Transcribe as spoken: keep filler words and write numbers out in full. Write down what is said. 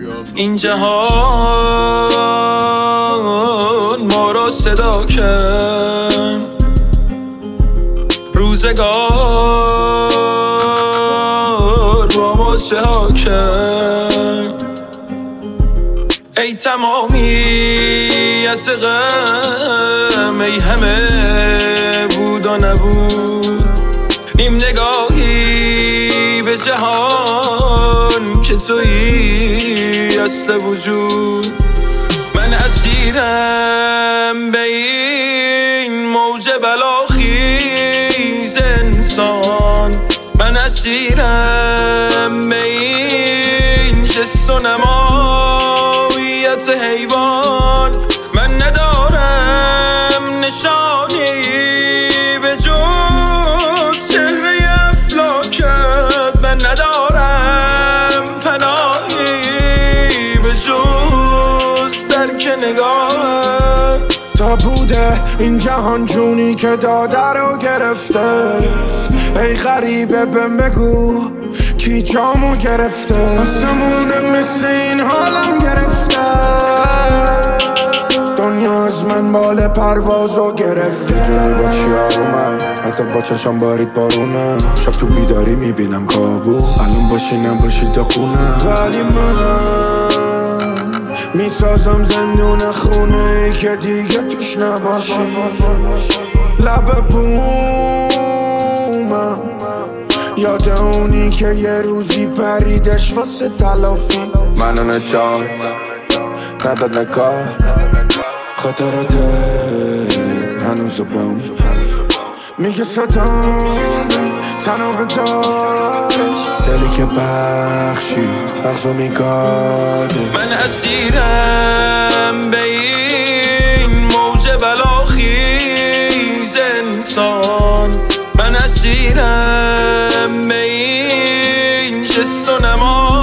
این جهان ما را صدا کرد، روزگار با ما چه ها کرد. ای تمامیت غم، ای همه بود و نبود، نیم نگاهی به جهان که تویی اصل وجود. من اسیرم به این موج بلاخیز انسان، من اسیرم به این جست و نمایت حیوان. من ندارم نشانی به جز چهره افلاکت، من ندارم پناهی به جز درک نگاهت. تا بوده این جهان جونی که داده رو گرفته، ای غریبه بهم بگو کی جامو گرفته. آسمونه مثل این حالم گرفته، دنیا از من بال پروازو گرفته. میدونی با چی آرومم، حتی با چشم بارید بارونه. شب تو بیداری میبینم کابوس، الان باشی نباشی داغونه. ولی من میسازم زندون خونه ای که دیگه توش نباشی. لب بومم یاد اونی که یه روزی پریدش واسه تلافی. منو نجات نداد نگاه، خاطرات هنوز بام میگه صدام تنها به دارش. دلی که بخشید مغزو میگاده. من اسیرم به این موج بلاخیز انسان، من اسیرم به این جست و نما